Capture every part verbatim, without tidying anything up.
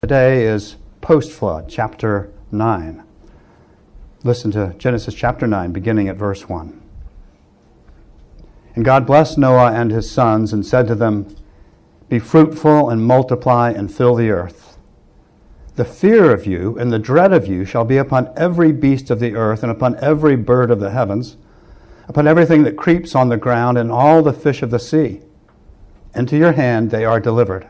Today is post-flood, chapter nine. Listen to Genesis chapter nine, beginning at verse one. And God blessed Noah and his sons and said to them, "Be fruitful and multiply and fill the earth. The fear of you and the dread of you shall be upon every beast of the earth and upon every bird of the heavens, upon everything that creeps on the ground and all the fish of the sea. Into your hand they are delivered.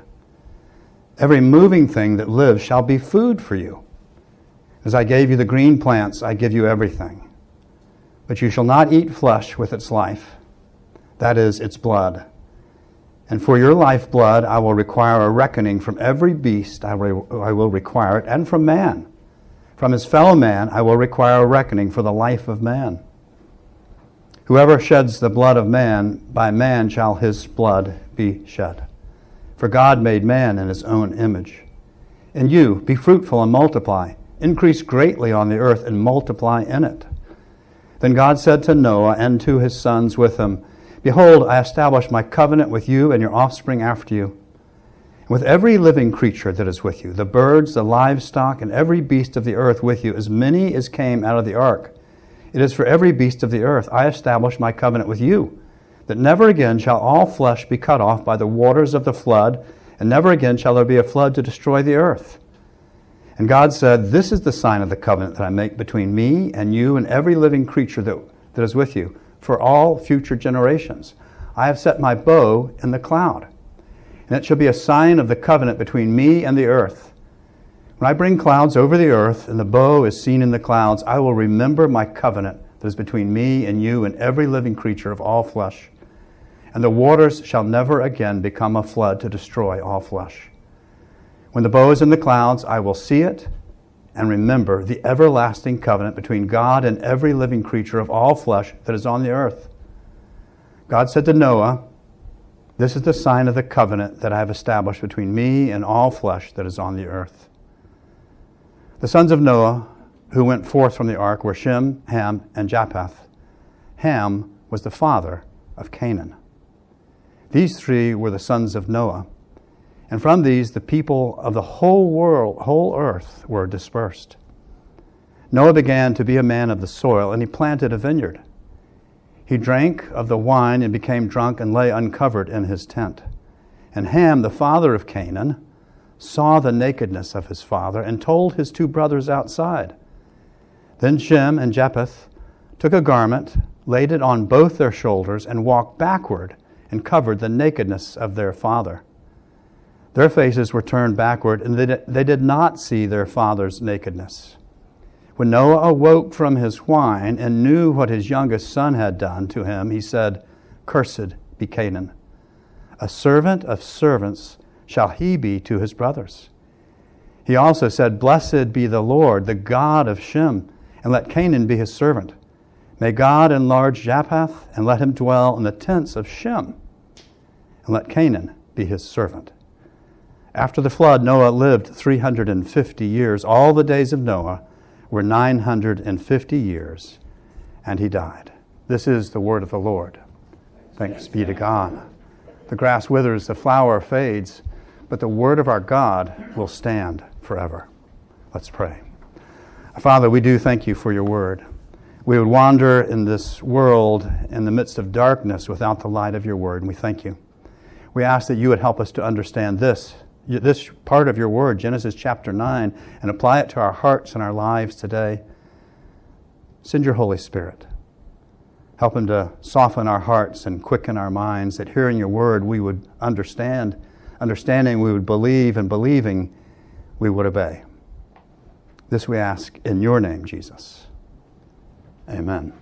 Every moving thing that lives shall be food for you. As I gave you the green plants, I give you everything. But you shall not eat flesh with its life, that is, its blood. And for your lifeblood I will require a reckoning from every beast, I will require it, and from man. From his fellow man I will require a reckoning for the life of man. Whoever sheds the blood of man, by man shall his blood be shed. For God made man in his own image. And you, be fruitful and multiply, increase greatly on the earth and multiply in it." Then God said to Noah and to his sons with him, "Behold, I establish my covenant with you and your offspring after you, and with every living creature that is with you, the birds, the livestock, and every beast of the earth with you, as many as came out of the ark. It is for every beast of the earth I establish my covenant with you, that never again shall all flesh be cut off by the waters of the flood, and never again shall there be a flood to destroy the earth." And God said, "This is the sign of the covenant that I make between me and you and every living creature that, that is with you, for all future generations. I have set my bow in the cloud, and it shall be a sign of the covenant between me and the earth. When I bring clouds over the earth, and the bow is seen in the clouds, I will remember my covenant that is between me and you and every living creature of all flesh. And the waters shall never again become a flood to destroy all flesh. When the bow is in the clouds, I will see it and remember the everlasting covenant between God and every living creature of all flesh that is on the earth." God said to Noah, "This is the sign of the covenant that I have established between me and all flesh that is on the earth." The sons of Noah who went forth from the ark were Shem, Ham, and Japheth. Ham was the father of Canaan. These three were the sons of Noah, and from these the people of the whole world, whole earth, were dispersed. Noah began to be a man of the soil, and he planted a vineyard. He drank of the wine and became drunk and lay uncovered in his tent. And Ham, the father of Canaan, saw the nakedness of his father and told his two brothers outside. Then Shem and Japheth took a garment, laid it on both their shoulders, and walked backward and covered the nakedness of their father. Their faces were turned backward, and they, they did not see their father's nakedness. When Noah awoke from his wine and knew what his youngest son had done to him, he said, "Cursed be Canaan. A servant of servants shall he be to his brothers." He also said, "Blessed be the Lord, the God of Shem, and let Canaan be his servant. May God enlarge Japheth, and let him dwell in the tents of Shem, and let Canaan be his servant." After the flood, Noah lived three hundred fifty years. All the days of Noah were nine hundred fifty years, and he died. This is the word of the Lord. Thanks be to God. The grass withers, the flower fades, but the word of our God will stand forever. Let's pray. Father, we do thank you for your word. We would wander in this world in the midst of darkness without the light of your word, and we thank you. We ask that you would help us to understand this, this part of your word, Genesis chapter nine, and apply it to our hearts and our lives today. Send your Holy Spirit. Help him to soften our hearts and quicken our minds, that hearing your word we would understand, understanding we would believe, and believing we would obey. This we ask in your name, Jesus. Amen.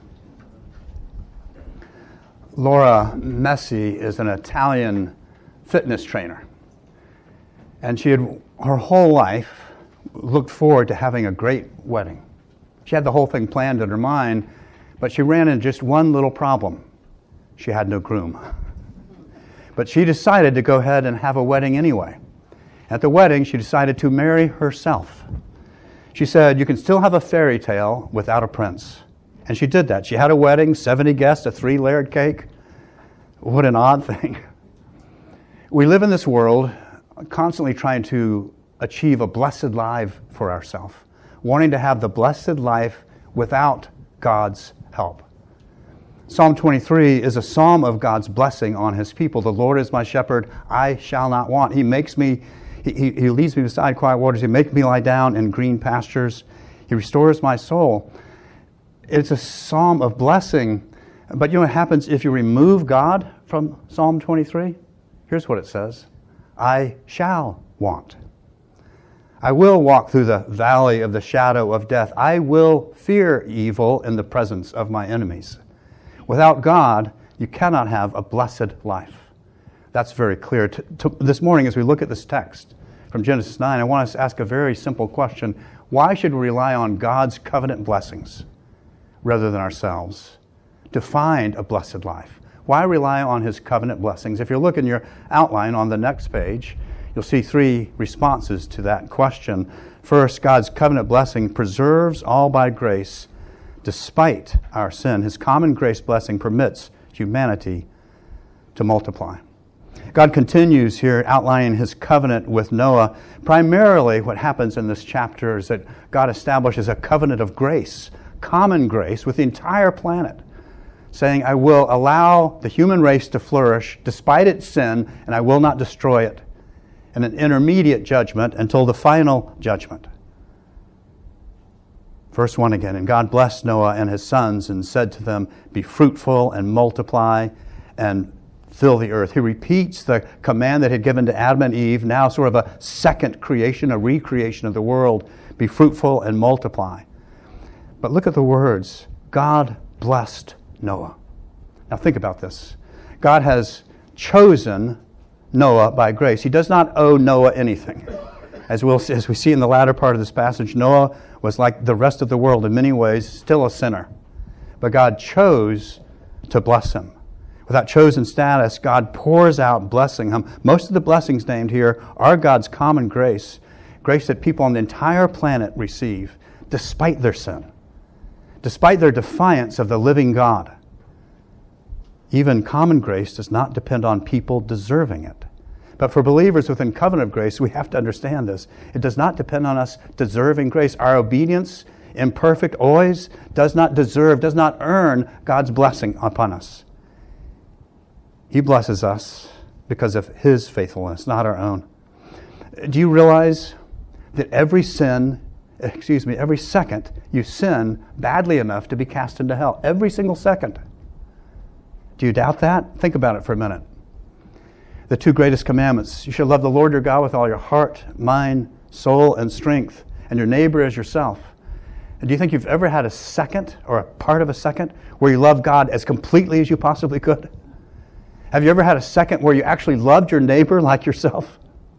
Laura Messi is an Italian fitness trainer. And she had, her whole life, looked forward to having a great wedding. She had the whole thing planned in her mind, but she ran into just one little problem. She had no groom. But she decided to go ahead and have a wedding anyway. At the wedding, she decided to marry herself. She said, "You can still have a fairy tale without a prince." And she did that. She had a wedding, seventy guests, a three-layered cake. What an odd thing. We live in this world constantly trying to achieve a blessed life for ourselves, wanting to have the blessed life without God's help. Psalm twenty-three is a psalm of God's blessing on his people. The Lord is my shepherd, I shall not want. He makes me, he, he, he leads me beside quiet waters. He makes me lie down in green pastures. He restores my soul. It's a psalm of blessing. But you know what happens if you remove God from Psalm twenty-three? Here's what it says. I shall want. I will walk through the valley of the shadow of death. I will fear evil in the presence of my enemies. Without God, you cannot have a blessed life. That's very clear. T- t- this morning, as we look at this text from Genesis nine, I want us to ask a very simple question. Why should we rely on God's covenant blessings rather than ourselves to find a blessed life? Why rely on his covenant blessings? If you look in your outline on the next page, you'll see three responses to that question. First, God's covenant blessing preserves all by grace despite our sin. His common grace blessing permits humanity to multiply. God continues here outlining his covenant with Noah. Primarily what happens in this chapter is that God establishes a covenant of grace, common grace with the entire planet, saying, I will allow the human race to flourish despite its sin, and I will not destroy it. And an intermediate judgment until the final judgment. Verse one again, and God blessed Noah and his sons and said to them, be fruitful and multiply and fill the earth. He repeats the command that he had given to Adam and Eve, now sort of a second creation, a recreation of the world. Be fruitful and multiply. But look at the words. God blessed Noah. Now think about this. God has chosen Noah by grace. He does not owe Noah anything. As, we'll, as we see in the latter part of this passage, Noah was like the rest of the world in many ways, still a sinner. But God chose to bless him. With that chosen status, God pours out blessing him. Most of the blessings named here are God's common grace, grace that people on the entire planet receive despite their sin, despite their defiance of the living God. Even common grace does not depend on people deserving it. But for believers within covenant of grace, we have to understand this. It does not depend on us deserving grace. Our obedience, imperfect always, does not deserve, does not earn God's blessing upon us. He blesses us because of his faithfulness, not our own. Do you realize that every sin, excuse me, every second you sin badly enough to be cast into hell? Every single second. Do you doubt that? Think about it for a minute. The two greatest commandments. You shall love the Lord your God with all your heart, mind, soul, and strength, and your neighbor as yourself. And do you think you've ever had a second or a part of a second where you loved God as completely as you possibly could? Have you ever had a second where you actually loved your neighbor like yourself?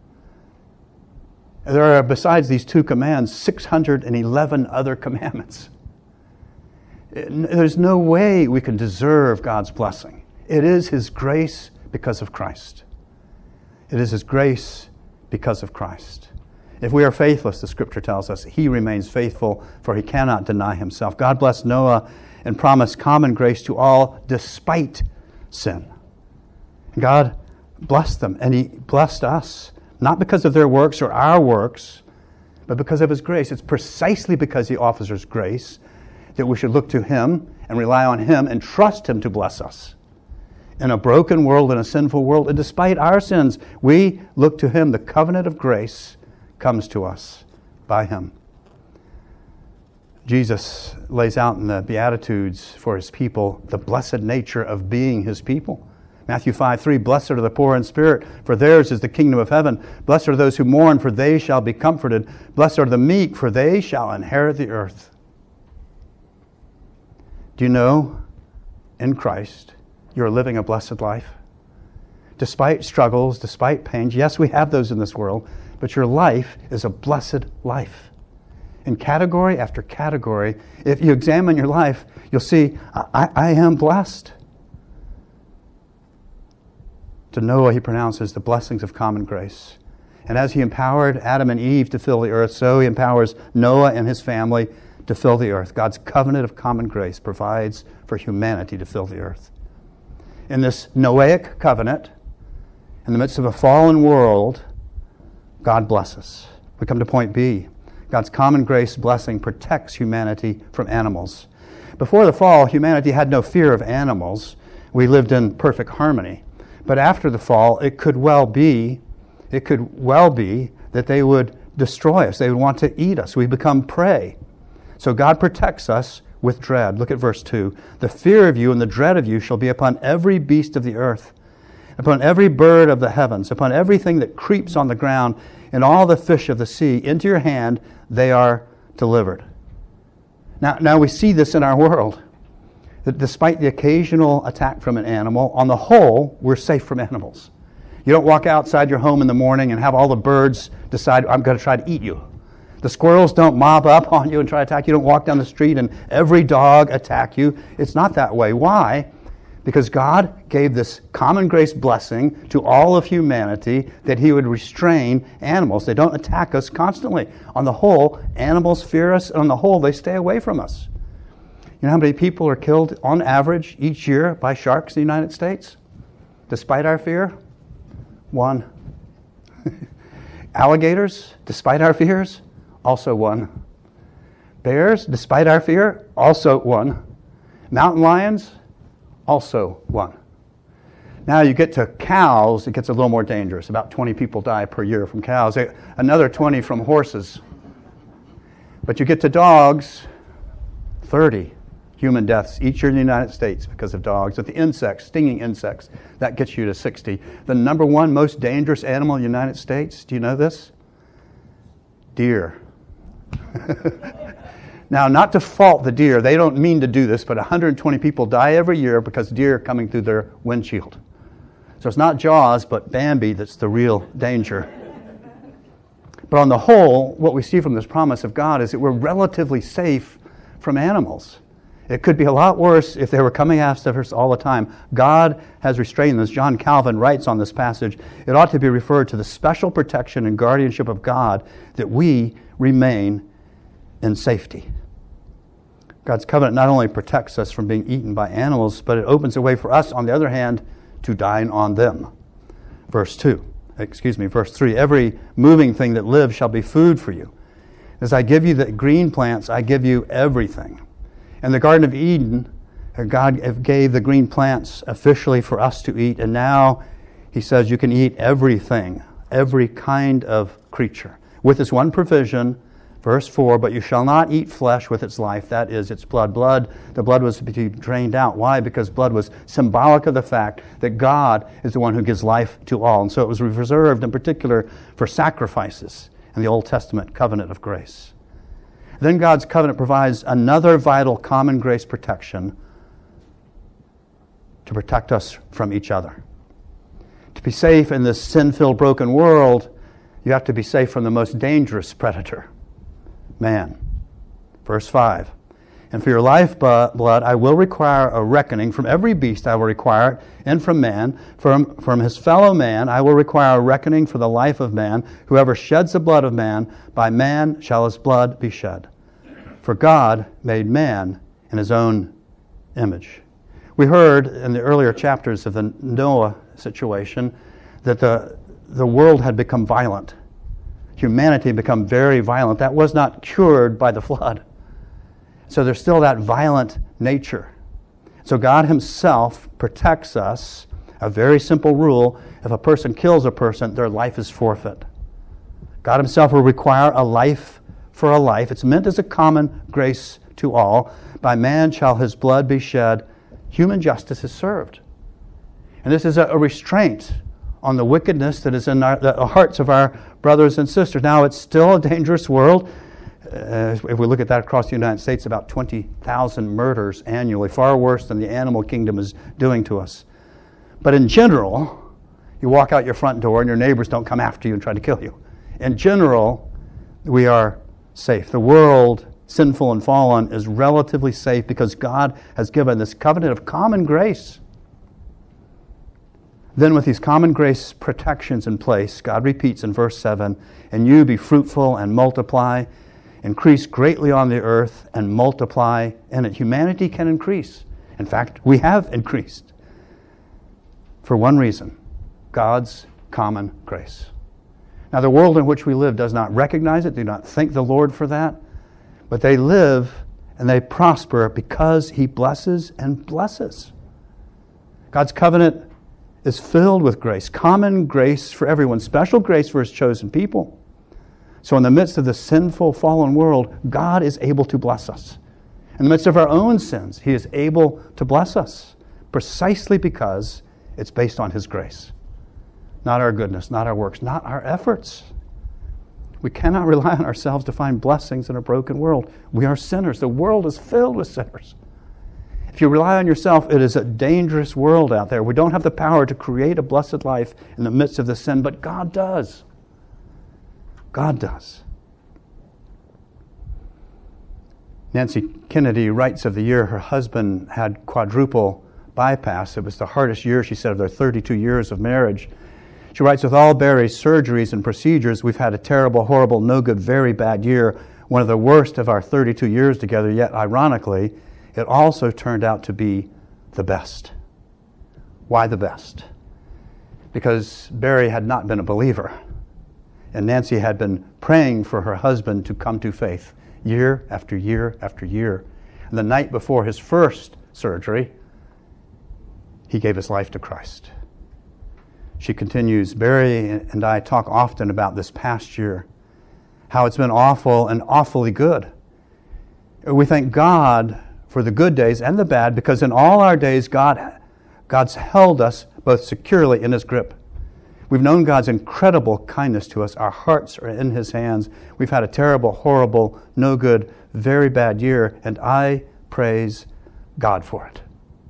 There are, besides these two commands, six hundred eleven other commandments. There's no way we can deserve God's blessing. It is his grace because of Christ. It is his grace because of Christ. If we are faithless, the Scripture tells us, he remains faithful, for he cannot deny himself. God blessed Noah and promised common grace to all despite sin. God blessed them, and he blessed us, not because of their works or our works, but because of his grace. It's precisely because he offers us grace that we should look to him and rely on him and trust him to bless us. In a broken world, in a sinful world, and despite our sins, we look to him. The covenant of grace comes to us by him. Jesus lays out in the Beatitudes for his people the blessed nature of being his people. Matthew five three, blessed are the poor in spirit, for theirs is the kingdom of heaven. Blessed are those who mourn, for they shall be comforted. Blessed are the meek, for they shall inherit the earth. Do you know, in Christ, you're living a blessed life? Despite struggles, despite pains, yes, we have those in this world, but your life is a blessed life. In category after category, if you examine your life, you'll see, I, I am blessed. To Noah, he pronounces the blessings of common grace. And as he empowered Adam and Eve to fill the earth, so he empowers Noah and his family to fill the earth. God's covenant of common grace provides for humanity to fill the earth. In this Noahic covenant, in the midst of a fallen world, God blesses. We come to point B. God's common grace blessing protects humanity from animals. Before the fall, humanity had no fear of animals. We lived in perfect harmony. But after the fall, it could well be, it could well be that they would destroy us. They would want to eat us. We become prey. So God protects us with dread. Look at verse two. The fear of you and the dread of you shall be upon every beast of the earth, upon every bird of the heavens, upon everything that creeps on the ground, and all the fish of the sea. Into your hand they are delivered. Now, now we see this in our world, that despite the occasional attack from an animal, on the whole, we're safe from animals. You don't walk outside your home in the morning and have all the birds decide, I'm going to try to eat you. The squirrels don't mob up on you and try to attack you. You don't walk down the street and every dog attack you. It's not that way. Why? Because God gave this common grace blessing to all of humanity that He would restrain animals. They don't attack us constantly. On the whole, animals fear us, and on the whole, they stay away from us. You know how many people are killed on average each year by sharks in the United States? Despite our fear? One. Alligators, despite our fears? Also one. Bears, despite our fear? Also one. Mountain lions? Also one. Now you get to cows, it gets a little more dangerous. About twenty people die per year from cows. Another twenty from horses. But you get to dogs, thirty human deaths each year in the United States because of dogs. With the insects, stinging insects, that gets you to sixty. The number one most dangerous animal in the United States, do you know this? Deer. Now, not to fault the deer, they don't mean to do this, but one hundred twenty people die every year because deer are coming through their windshield. So it's not Jaws, but Bambi that's the real danger. But on the whole, what we see from this promise of God is that we're relatively safe from animals. It could be a lot worse if they were coming after us all the time. God has restrained this. John Calvin writes on this passage, it ought to be referred to the special protection and guardianship of God that we remain in safety. God's covenant not only protects us from being eaten by animals, but it opens a way for us, on the other hand, to dine on them. Verse two, excuse me, verse three, every moving thing that lives shall be food for you. As I give you the green plants, I give you everything. In the Garden of Eden, God gave the green plants officially for us to eat, and now He says you can eat everything, every kind of creature, with this one provision. Verse four, but you shall not eat flesh with its life, that is, its blood. Blood, the blood was to be drained out. Why? Because blood was symbolic of the fact that God is the one who gives life to all. And so it was reserved in particular for sacrifices in the Old Testament covenant of grace. Then God's covenant provides another vital common grace protection to protect us from each other. To be safe in this sin-filled, broken world, you have to be safe from the most dangerous predator, man. Verse five, and for your life blood I will require a reckoning. From every beast I will require it, and from man. From, from his fellow man I will require a reckoning for the life of man. Whoever sheds the blood of man, by man shall his blood be shed. For God made man in His own image. We heard in the earlier chapters of the Noah situation that the, the world had become violent. Humanity had become very violent. That was not cured by the flood. So there's still that violent nature. So God Himself protects us. A very simple rule: if a person kills a person, their life is forfeit. God Himself will require a life for a life. It's meant as a common grace to all. By man shall his blood be shed. Human justice is served. And this is a, a restraint on the wickedness that is in our, the hearts of our brothers and sisters. Now, it's still a dangerous world. Uh, if we look at that across the United States, about twenty thousand murders annually, far worse than the animal kingdom is doing to us. But in general, you walk out your front door and your neighbors don't come after you and try to kill you. In general, we are safe. The world, sinful and fallen, is relatively safe because God has given this covenant of common grace. Then with these common grace protections in place, God repeats in verse seven, and you be fruitful and multiply, increase greatly on the earth and multiply in it. Humanity can increase. In fact, we have increased. For one reason, God's common grace. Now, the world in which we live does not recognize it, do not thank the Lord for that, but they live and they prosper because He blesses and blesses. God's covenant is filled with grace, common grace for everyone, special grace for His chosen people. So in the midst of the sinful, fallen world, God is able to bless us. In the midst of our own sins, He is able to bless us, precisely because it's based on His grace. Not our goodness, not our works, not our efforts. We cannot rely on ourselves to find blessings in a broken world. We are sinners. The world is filled with sinners. If you rely on yourself, it is a dangerous world out there. We don't have the power to create a blessed life in the midst of the sin, but God does. God does. Nancy Kennedy writes of the year her husband had quadruple bypass. It was the hardest year, she said, of their thirty-two years of marriage. She writes, with all Barry's surgeries and procedures, we've had a terrible, horrible, no good, very bad year, one of the worst of our thirty-two years together, yet ironically, it also turned out to be the best. Why the best? Because Barry had not been a believer, and Nancy had been praying for her husband to come to faith year after year after year. And the night before his first surgery, he gave his life to Christ. She continues, Barry and I talk often about this past year, how it's been awful and awfully good. We thank God for the good days and the bad, because in all our days, God, God's held us both securely in His grip. We've known God's incredible kindness to us. Our hearts are in His hands. We've had a terrible, horrible, no good, very bad year, and I praise God for it.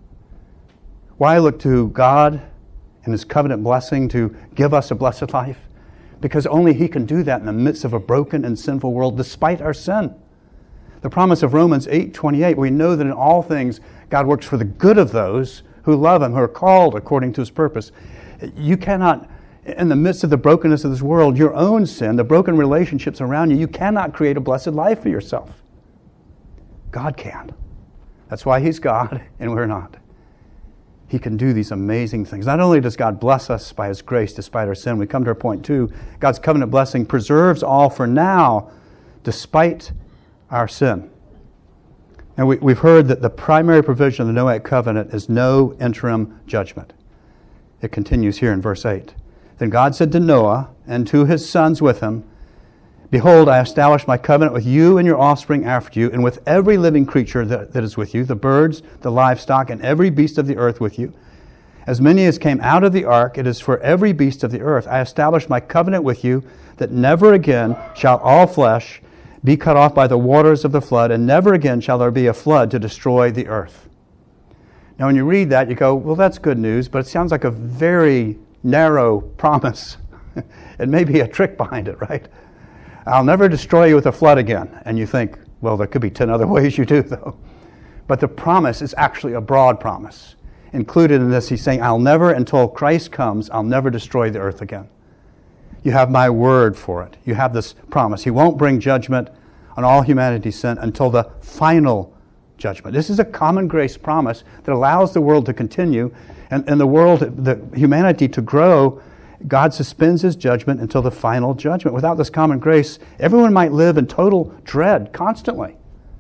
Why look to God and His covenant blessing to give us a blessed life? Because only He can do that in the midst of a broken and sinful world, despite our sin. The promise of Romans eight twenty-eight, we know that in all things God works for the good of those who love Him, who are called according to His purpose. You cannot, in the midst of the brokenness of this world, your own sin, the broken relationships around you, you cannot create a blessed life for yourself. God can. That's why He's God and we're not. He can do these amazing things. Not only does God bless us by His grace despite our sin, we come to our point two, God's covenant blessing preserves all for now despite our sin. And we, we've heard that the primary provision of the Noahic covenant is no interim judgment. It continues here in verse eight. Then God said to Noah and to his sons with him, Behold, I establish my covenant with you and your offspring after you, and with every living creature that, that is with you, the birds, the livestock, and every beast of the earth with you. As many as came out of the ark, it is for every beast of the earth. I establish my covenant with you, that never again shall all flesh be cut off by the waters of the flood, and never again shall there be a flood to destroy the earth. Now, when you read that, you go, well, that's good news, but it sounds like a very narrow promise. It may be a trick behind it, right? I'll never destroy you with a flood again. And you think, well, there could be ten other ways you do, though. But the promise is actually a broad promise. Included in this, He's saying, I'll never, until Christ comes, I'll never destroy the earth again. You have my word for it. You have this promise. He won't bring judgment on all humanity's sin until the final judgment. This is a common grace promise that allows the world to continue and, and the world, the humanity to grow. God suspends His judgment until the final judgment. Without this common grace, everyone might live in total dread constantly.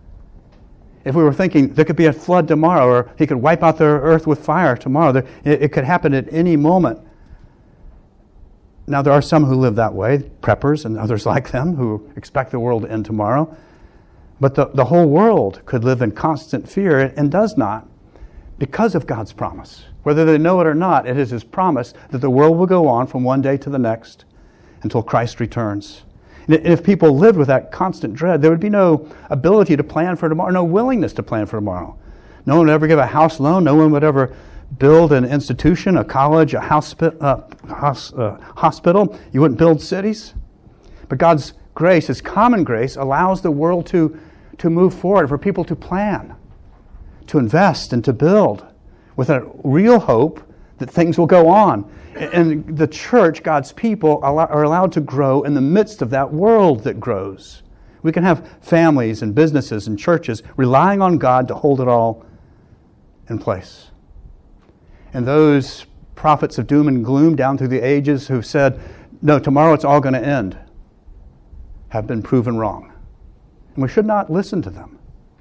If we were thinking there could be a flood tomorrow, or He could wipe out the earth with fire tomorrow, there, it, it could happen at any moment. Now, there are some who live that way, preppers and others like them, who expect the world to end tomorrow. But the, the whole world could live in constant fear, and does not, because of God's promise. Whether they know it or not, it is His promise that the world will go on from one day to the next until Christ returns. And if people lived with that constant dread, there would be no ability to plan for tomorrow, no willingness to plan for tomorrow. No one would ever give a house loan. No one would ever build an institution, a college, a hospi- uh, hos- uh, hospital. You wouldn't build cities. But God's grace, His common grace, allows the world to, to move forward, for people to plan, to invest, and to build with a real hope that things will go on. And the church, God's people, are allowed to grow in the midst of that world that grows. We can have families and businesses and churches relying on God to hold it all in place. And those prophets of doom and gloom down through the ages who've said, no, tomorrow it's all going to end, have been proven wrong. And we should not listen to them.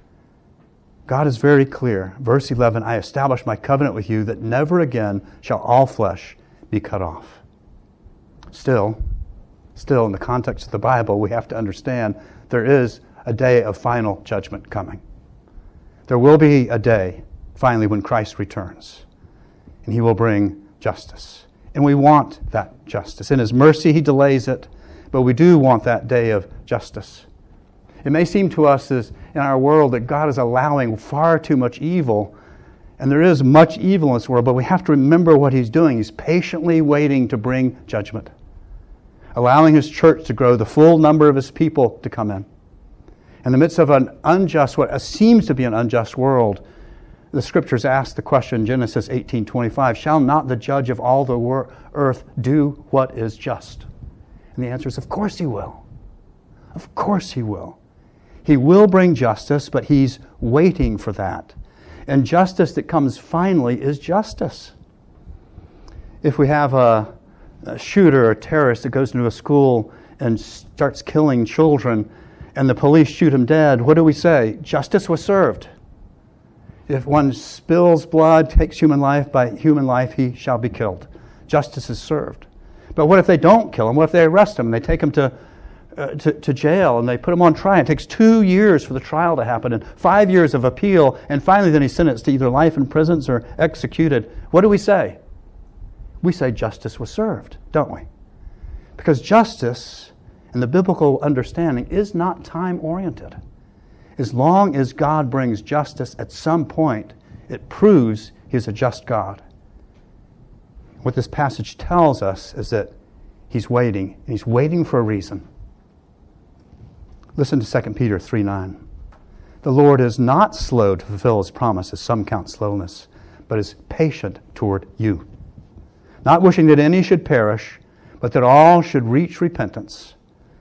God is very clear. Verse eleven, I establish my covenant with you that never again shall all flesh be cut off. Still, still in the context of the Bible, we have to understand there is a day of final judgment coming. There will be a day, finally, when Christ returns, and He will bring justice. And we want that justice. In His mercy, He delays it, but we do want that day of justice. It may seem to us as in our world that God is allowing far too much evil, and there is much evil in this world, but we have to remember what He's doing. He's patiently waiting to bring judgment, allowing His church to grow, the full number of His people to come in. In the midst of an unjust, what seems to be an unjust world, the Scriptures ask the question, Genesis eighteen twenty-five, shall not the judge of all the wor- earth do what is just? And the answer is, of course He will. Of course He will. He will bring justice, but He's waiting for that. And justice that comes finally is justice. If we have a, a shooter or a terrorist that goes into a school and starts killing children, and the police shoot him dead, what do we say? Justice was served. If one spills blood, takes human life, by human life he shall be killed. Justice is served. But what if they don't kill him? What if they arrest him and they take him to Uh, to, to jail and they put him on trial? It takes two years for the trial to happen and five years of appeal, and finally then he's sentenced to either life in prison or executed. What do we say? We say justice was served, don't we? Because justice, in the biblical understanding, is not time-oriented. As long as God brings justice at some point, it proves He's a just God. What this passage tells us is that He's waiting, and He's waiting for a reason. Listen to Second Peter three nine. The Lord is not slow to fulfill His promise, as some count slowness, but is patient toward you, not wishing that any should perish, but that all should reach repentance.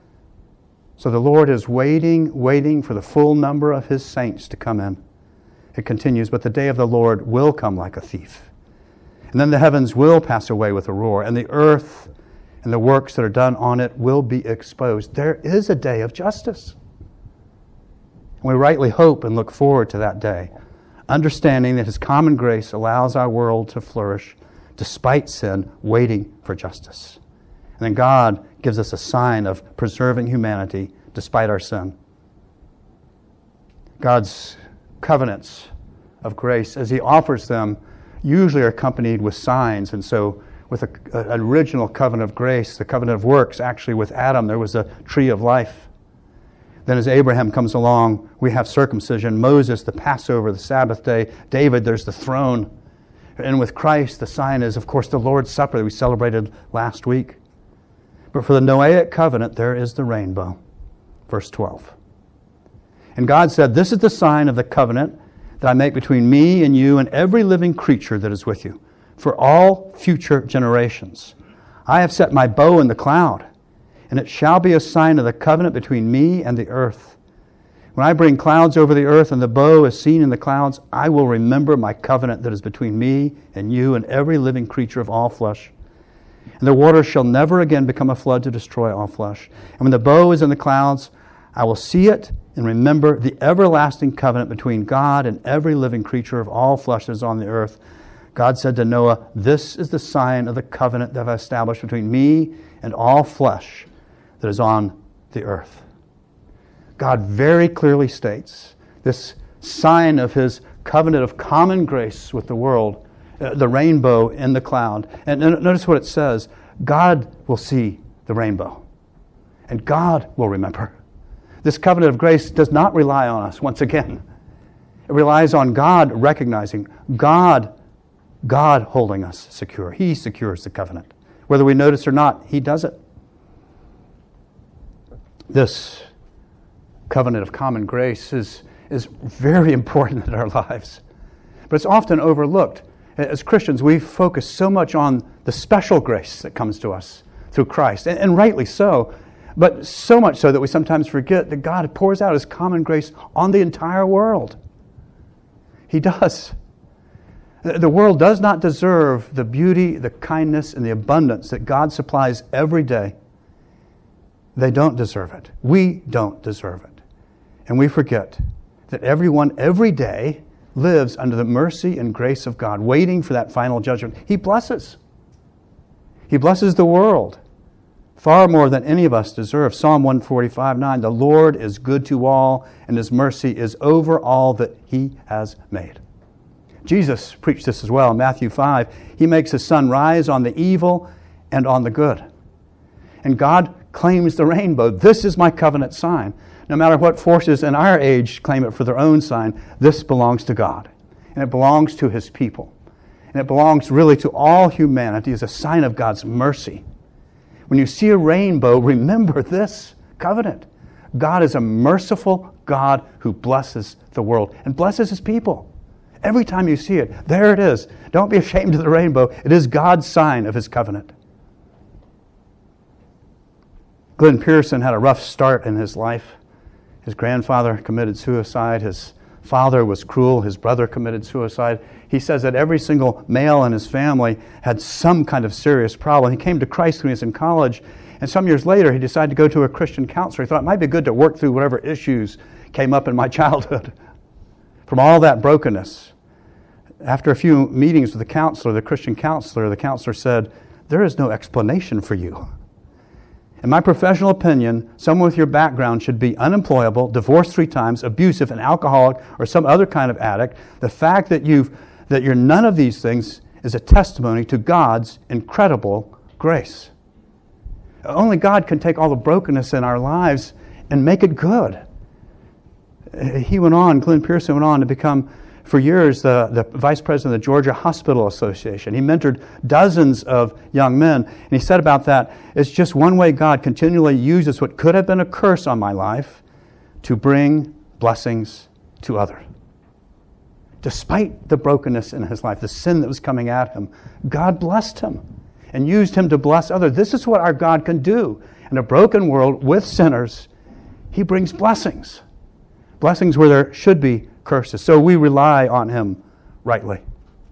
So the Lord is waiting, waiting for the full number of His saints to come in. It continues, but the day of the Lord will come like a thief. And then the heavens will pass away with a roar, and the earth and the works that are done on it will be exposed. There is a day of justice. And we rightly hope and look forward to that day, understanding that His common grace allows our world to flourish despite sin, waiting for justice. And then God gives us a sign of preserving humanity despite our sin. God's covenants of grace, as He offers them, usually are accompanied with signs. And so with an original covenant of grace, the covenant of works, actually with Adam, there was a tree of life. Then as Abraham comes along, we have circumcision. Moses, the Passover, the Sabbath day. David, there's the throne. And with Christ, the sign is, of course, the Lord's Supper that we celebrated last week. But for the Noahic covenant, there is the rainbow. Verse twelve. And God said, this is the sign of the covenant that I make between me and you and every living creature that is with you, for all future generations. I have set my bow in the cloud, and it shall be a sign of the covenant between me and the earth. When I bring clouds over the earth and the bow is seen in the clouds, I will remember my covenant that is between me and you and every living creature of all flesh. And the waters shall never again become a flood to destroy all flesh. And when the bow is in the clouds, I will see it and remember the everlasting covenant between God and every living creature of all flesh that is on the earth. God said to Noah, this is the sign of the covenant that I have established between me and all flesh that is on the earth. God very clearly states this sign of His covenant of common grace with the world, uh, the rainbow in the cloud. And notice what it says. God will see the rainbow, and God will remember. This covenant of grace does not rely on us, once again. It relies on God recognizing, God God holding us secure. He secures the covenant. Whether we notice or not, He does it. This covenant of common grace is, is very important in our lives. But it's often overlooked. As Christians, we focus so much on the special grace that comes to us through Christ, and, and rightly so, but so much so that we sometimes forget that God pours out His common grace on the entire world. He does. The world does not deserve the beauty, the kindness, and the abundance that God supplies every day. They don't deserve it. We don't deserve it. And we forget that everyone every day lives under the mercy and grace of God, waiting for that final judgment. He blesses. He blesses the world far more than any of us deserve. Psalm one forty-five, nine, the Lord is good to all, and His mercy is over all that He has made. Jesus preached this as well in Matthew five. He makes His sun rise on the evil and on the good. And God claims the rainbow. This is my covenant sign. No matter what forces in our age claim it for their own sign, this belongs to God. And it belongs to His people. And it belongs really to all humanity as a sign of God's mercy. When you see a rainbow, remember this covenant. God is a merciful God who blesses the world and blesses His people. Every time you see it, there it is. Don't be ashamed of the rainbow. It is God's sign of His covenant. Glenn Pearson had a rough start in his life. His grandfather committed suicide. His father was cruel. His brother committed suicide. He says that every single male in his family had some kind of serious problem. He came to Christ when he was in college, and some years later he decided to go to a Christian counselor. He thought it might be good to work through whatever issues came up in my childhood. From all that brokenness. After a few meetings with the counselor, the Christian counselor, the counselor said, there is no explanation for you. In my professional opinion, someone with your background should be unemployable, divorced three times, abusive, an alcoholic, or some other kind of addict. The fact that you've that you're none of these things is a testimony to God's incredible grace. Only God can take all the brokenness in our lives and make it good. He went on, Glenn Pearson went on to become, for years, the, the vice president of the Georgia Hospital Association. He mentored dozens of young men. And he said about that, it's just one way God continually uses what could have been a curse on my life to bring blessings to others. Despite the brokenness in his life, the sin that was coming at him, God blessed him and used him to bless others. This is what our God can do. In a broken world with sinners, He brings blessings. Blessings where there should be curses. So we rely on Him rightly.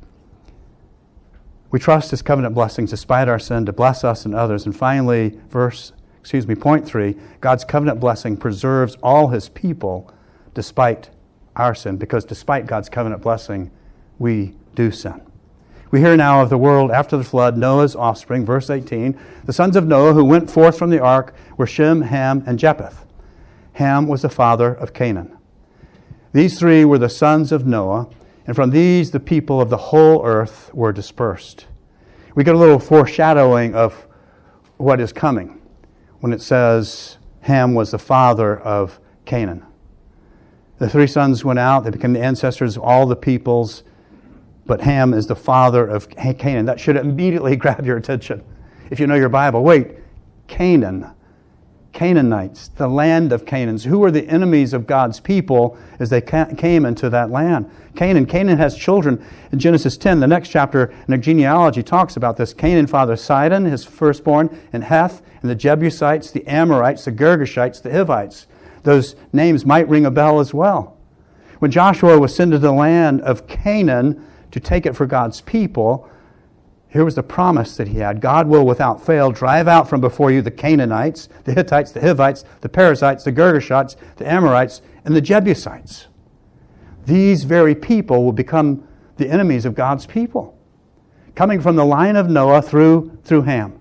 We trust His covenant blessings despite our sin to bless us and others. And finally, verse, excuse me, point three, God's covenant blessing preserves all His people despite our sin, because despite God's covenant blessing, we do sin. We hear now of the world after the flood, Noah's offspring, verse eighteen. The sons of Noah who went forth from the ark were Shem, Ham, and Japheth. Ham was the father of Canaan. These three were the sons of Noah, and from these the people of the whole earth were dispersed. We get a little foreshadowing of what is coming when it says Ham was the father of Canaan. The three sons went out, they became the ancestors of all the peoples, but Ham is the father of Canaan. That should immediately grab your attention. If you know your Bible, wait, Canaan. Canaanites, the land of Canaans. Who were the enemies of God's people as they came into that land? Canaan. Canaan has children. In Genesis ten, the next chapter in the genealogy talks about this. Canaan fathered Sidon, his firstborn, and Heth, and the Jebusites, the Amorites, the Girgashites, the Hivites. Those names might ring a bell as well. When Joshua was sent to the land of Canaan to take it for God's people, here was the promise that he had. God will without fail drive out from before you the Canaanites, the Hittites, the Hivites, the Perizzites, the Girgashites, the Amorites, and the Jebusites. These very people will become the enemies of God's people, coming from the line of Noah through, through Ham.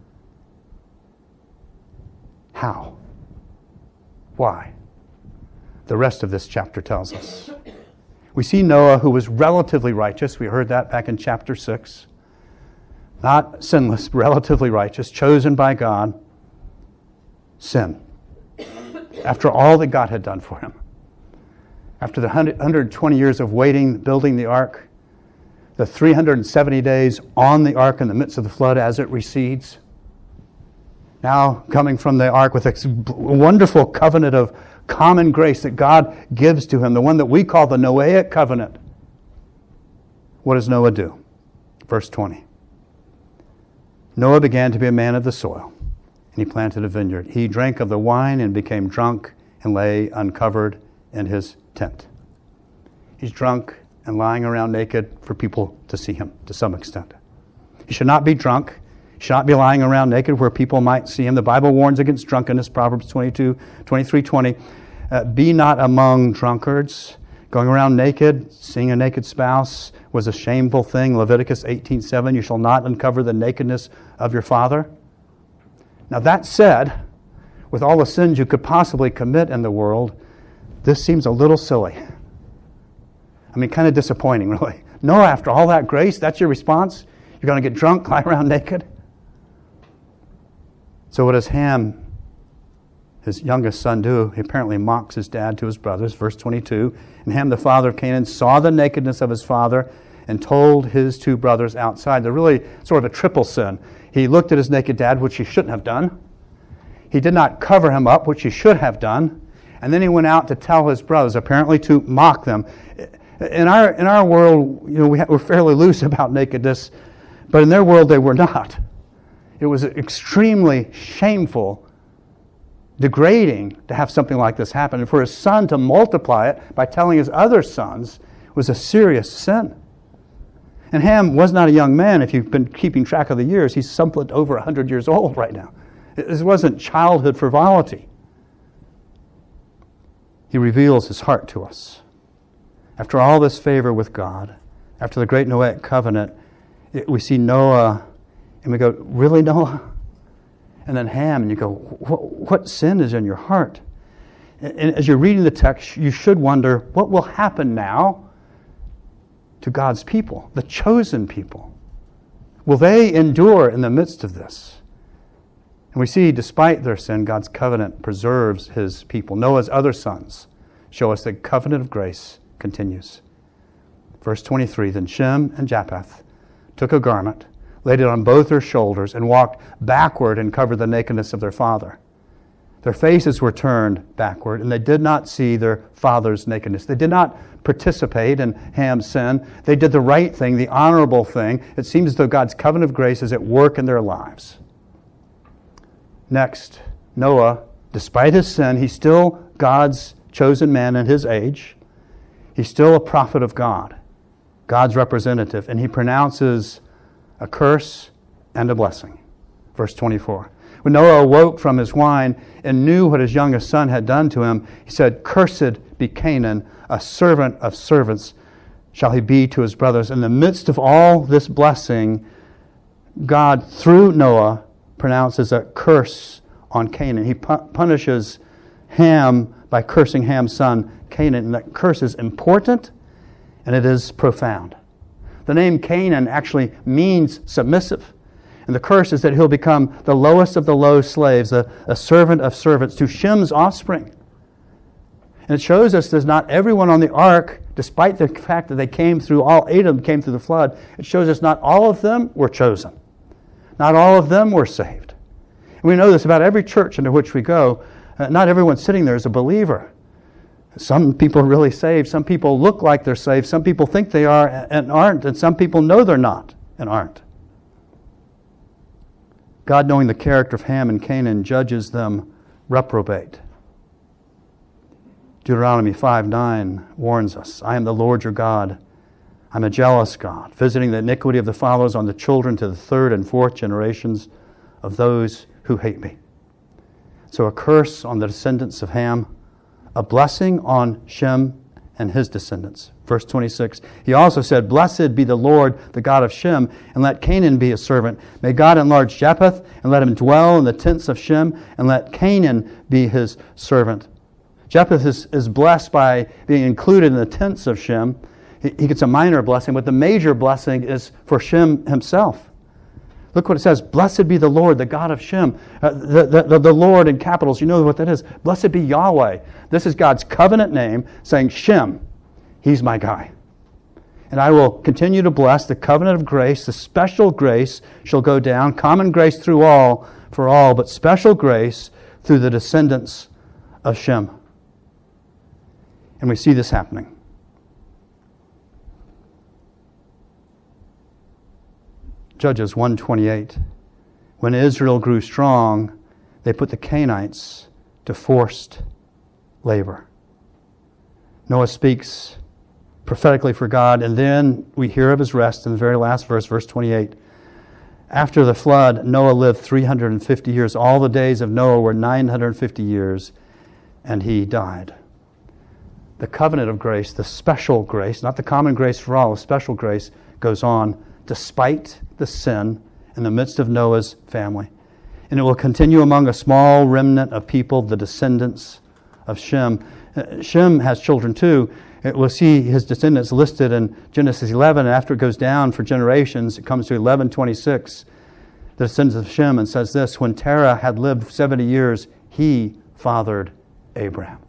How? Why? The rest of this chapter tells us. We see Noah, who was relatively righteous. We heard that back in chapter six. Not sinless, relatively righteous, chosen by God. Sin. After all that God had done for him. After the one hundred twenty years of waiting, building the ark, the three hundred seventy days on the ark in the midst of the flood as it recedes, now coming from the ark with a wonderful covenant of common grace that God gives to him, the one that we call the Noahic covenant. What does Noah do? Verse twenty. Noah began to be a man of the soil, and he planted a vineyard. He drank of the wine and became drunk and lay uncovered in his tent. He's drunk and lying around naked for people to see him to some extent. He should not be drunk. He should not be lying around naked where people might see him. The Bible warns against drunkenness, Proverbs twenty-two, twenty-three, twenty. Uh, be not among drunkards. Going around naked, seeing a naked spouse was a shameful thing. Leviticus eighteen seven, you shall not uncover the nakedness of your father. Now that said, with all the sins you could possibly commit in the world, this seems a little silly. I mean, kind of disappointing, really. No, after all that grace, that's your response? You're going to get drunk, lie around naked? So what does Ham, his youngest son, do? He apparently mocks his dad to his brothers. Verse twenty-two, and Ham, the father of Canaan, saw the nakedness of his father and told his two brothers outside. They're really sort of a triple sin. He looked at his naked dad, which he shouldn't have done. He did not cover him up, which he should have done. And then he went out to tell his brothers, apparently to mock them. In our in our world, you know, we ha- we're fairly loose about nakedness, but in their world they were not. It was extremely shameful, degrading to have something like this happen. And for his son to multiply it by telling his other sons was a serious sin. And Ham was not a young man. If you've been keeping track of the years, he's somewhat over one hundred years old right now. This wasn't childhood frivolity. He reveals his heart to us. After all this favor with God, after the great Noahic covenant, it, we see Noah, and we go, really, Noah? And then Ham, and you go, what, what sin is in your heart? And, and as you're reading the text, you should wonder, what will happen now to God's people, the chosen people? Will they endure in the midst of this? And we see, despite their sin, God's covenant preserves his people. Noah's other sons show us that covenant of grace continues. Verse twenty-three, then Shem and Japheth took a garment, laid it on both their shoulders, and walked backward and covered the nakedness of their father. Their faces were turned backward, and they did not see their father's nakedness. They did not participate in Ham's sin. They did the right thing, the honorable thing. It seems as though God's covenant of grace is at work in their lives. Next, Noah, despite his sin, he's still God's chosen man in his age. He's still a prophet of God, God's representative, and he pronounces a curse and a blessing. Verse twenty-four. When Noah awoke from his wine and knew what his youngest son had done to him, he said, cursed be Canaan, a servant of servants shall he be to his brothers. In the midst of all this blessing, God, through Noah, pronounces a curse on Canaan. He pu- punishes Ham by cursing Ham's son, Canaan. And that curse is important, and it is profound. The name Canaan actually means submissive. And the curse is that he'll become the lowest of the low slaves, a, a servant of servants to Shem's offspring. And it shows us that not everyone on the ark, despite the fact that they came through, all eight of them came through the flood, it shows us not all of them were chosen. Not all of them were saved. And we know this about every church into which we go. Uh, not everyone sitting there is a believer. Some people are really saved. Some people look like they're saved. Some people think they are and aren't. And some people know they're not and aren't. God, knowing the character of Ham and Canaan, judges them reprobate. Deuteronomy five nine warns us, I am the Lord your God. I'm a jealous God, visiting the iniquity of the fathers on the children to the third and fourth generations of those who hate me. So a curse on the descendants of Ham, a blessing on Shem and his descendants. Verse twenty-six, he also said, blessed be the Lord, the God of Shem, and let Canaan be his servant. May God enlarge Japheth, and let him dwell in the tents of Shem, and let Canaan be his servant. Japheth is, is blessed by being included in the tents of Shem. He, he gets a minor blessing, but the major blessing is for Shem himself. Look what it says, blessed be the Lord, the God of Shem. Uh, the, the, the Lord in capitals, you know what that is. Blessed be Yahweh. This is God's covenant name saying, Shem, he's my guy. And I will continue to bless the covenant of grace. The special grace shall go down. Common grace through all, for all, but special grace through the descendants of Shem. And we see this happening. Judges one twenty-eight. When Israel grew strong, they put the Canaanites to forced labor. Noah speaks prophetically for God. And then we hear of his rest in the very last verse, verse twenty-eight. After the flood, Noah lived three hundred fifty years. All the days of Noah were nine hundred fifty years, and he died. The covenant of grace, the special grace, not the common grace for all, the special grace goes on despite the sin in the midst of Noah's family. And it will continue among a small remnant of people, the descendants of Shem. Uh, Shem has children too. We'll see his descendants listed in Genesis eleven, and after it goes down for generations, it comes to eleven twenty-six, the descendants of Shem, and says this: when Terah had lived seventy years, he fathered Abraham.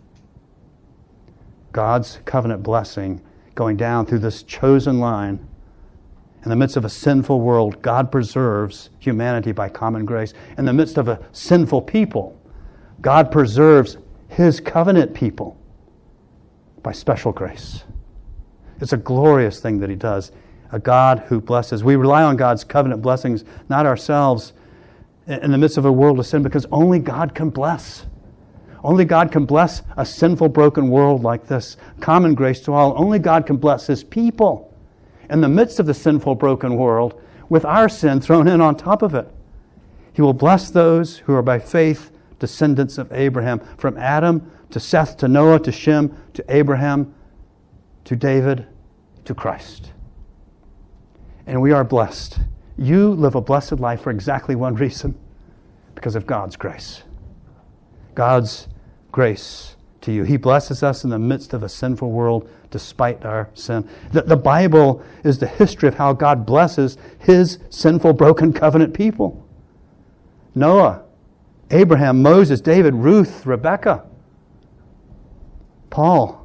God's covenant blessing going down through this chosen line. In the midst of a sinful world, God preserves humanity by common grace. In the midst of a sinful people, God preserves his covenant people by special grace. It's a glorious thing that he does. A God who blesses. We rely on God's covenant blessings, not ourselves, in the midst of a world of sin, because only God can bless. Only God can bless a sinful, broken world like this. Common grace to all. Only God can bless his people in the midst of the sinful, broken world with our sin thrown in on top of it. He will bless those who are by faith descendants of Abraham, from Adam to Seth, to Noah, to Shem, to Abraham, to David, to Christ. And we are blessed. You live a blessed life for exactly one reason: because of God's grace. God's grace to you. He blesses us in the midst of a sinful world despite our sin. The, the Bible is the history of how God blesses his sinful, broken covenant people. Noah, Abraham, Moses, David, Ruth, Rebecca, Paul,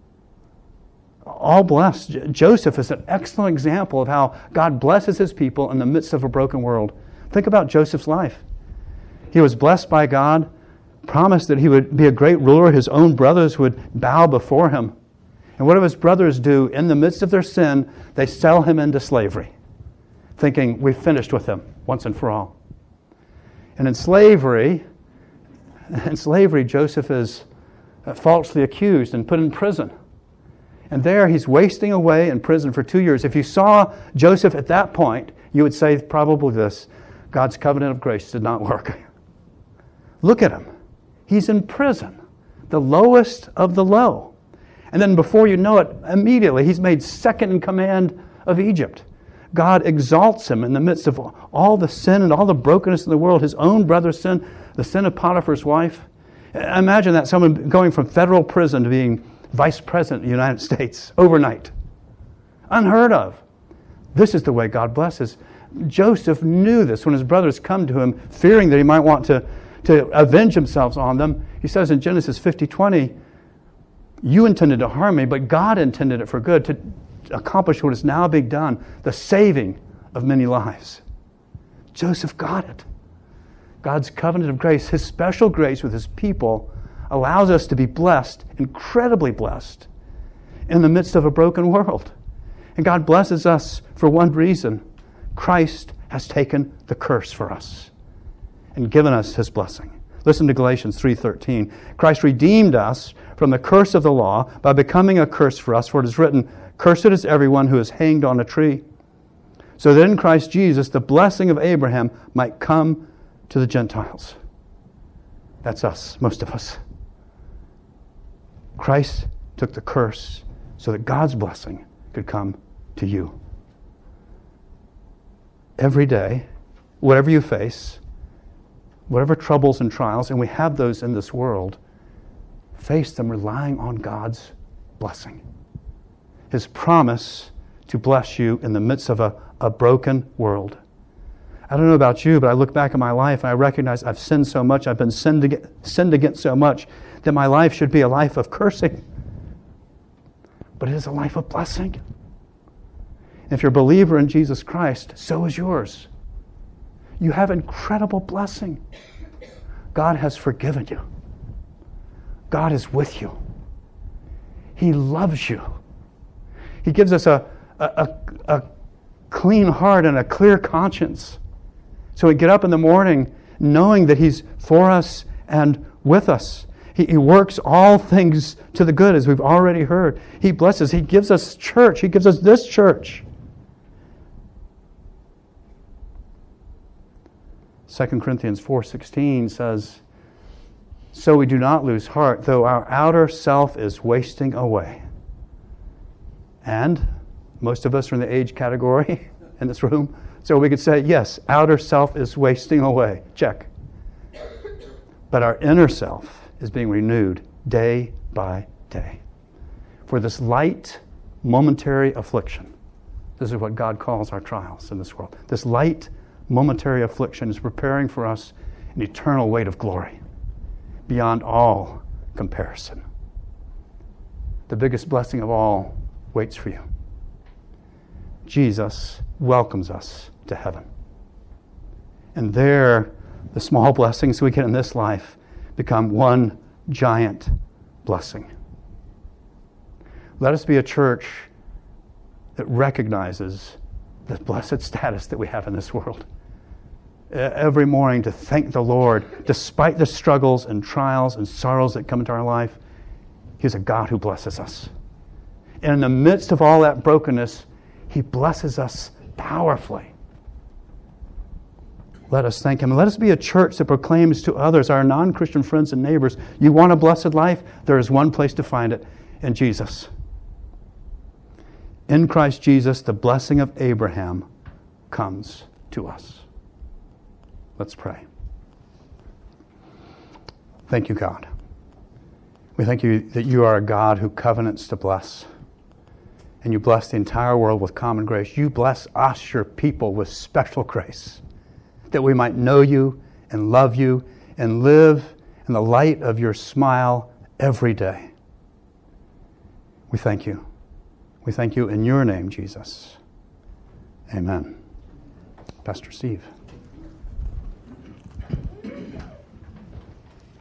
all blessed. Joseph is an excellent example of how God blesses his people in the midst of a broken world. Think about Joseph's life. He was blessed by God, promised that he would be a great ruler. His own brothers would bow before him. And what do his brothers do? In the midst of their sin, they sell him into slavery, thinking, we've finished with him once and for all. And in slavery, in slavery, Joseph is falsely accused and put in prison. And there he's wasting away in prison for two years. If you saw Joseph at that point, you would say probably this: God's covenant of grace did not work. Look at him. He's in prison, the lowest of the low. And then before you know it, immediately he's made second in command of Egypt. God exalts him in the midst of all the sin and all the brokenness in the world, his own brother's sin, the sin of Potiphar's wife. Imagine that, someone going from federal prison to being vice president of the United States overnight. Unheard of. This is the way God blesses. Joseph knew this when his brothers come to him, fearing that he might want to, to avenge himself on them. He says in Genesis fifty twenty, you intended to harm me, but God intended it for good, to accomplish what is now being done, the saving of many lives. Joseph got it. God's covenant of grace, his special grace with his people, allows us to be blessed, incredibly blessed, in the midst of a broken world. And God blesses us for one reason: Christ has taken the curse for us and given us his blessing. Listen to Galatians three thirteen. Christ redeemed us from the curse of the law by becoming a curse for us, for it is written, cursed is everyone who is hanged on a tree, so that in Christ Jesus the blessing of Abraham might come to the Gentiles. That's us, most of us. Christ took the curse so that God's blessing could come to you. Every day, whatever you face, whatever troubles and trials, and we have those in this world, face them relying on God's blessing. His promise to bless you in the midst of a, a broken world. I don't know about you, but I look back at my life and I recognize I've sinned so much, I've been sinned against, sinned against so much, that my life should be a life of cursing. But it is a life of blessing. If you're a believer in Jesus Christ, so is yours. You have incredible blessing. God has forgiven you. God is with you. He loves you. He gives us a, a, a, a clean heart and a clear conscience. So we get up in the morning knowing that he's for us and with us. He, he works all things to the good, as we've already heard. He blesses. He gives us church. He gives us this church. Second Corinthians four sixteen says, so we do not lose heart, though our outer self is wasting away. And most of us are in the age category in this room. So we could say, yes, outer self is wasting away. Check. But our inner self is being renewed day by day. For this light, momentary affliction. This is what God calls our trials in this world. This light, momentary affliction is preparing for us an eternal weight of glory beyond all comparison. The biggest blessing of all waits for you. Jesus welcomes us to heaven. And there, the small blessings we get in this life become one giant blessing. Let us be a church that recognizes the blessed status that we have in this world. Every morning to thank the Lord, despite the struggles and trials and sorrows that come into our life, He's a God who blesses us. And in the midst of all that brokenness, He blesses us powerfully. Let us thank Him. And let us be a church that proclaims to others, our non-Christian friends and neighbors, you want a blessed life? There is one place to find it, in Jesus. In Christ Jesus, the blessing of Abraham comes to us. Let's pray. Thank you, God. We thank you that you are a God who covenants to bless. And you bless the entire world with common grace. You bless us, your people, with special grace, that we might know you and love you and live in the light of your smile every day. We thank you. We thank you in your name, Jesus. Amen. Pastor Steve.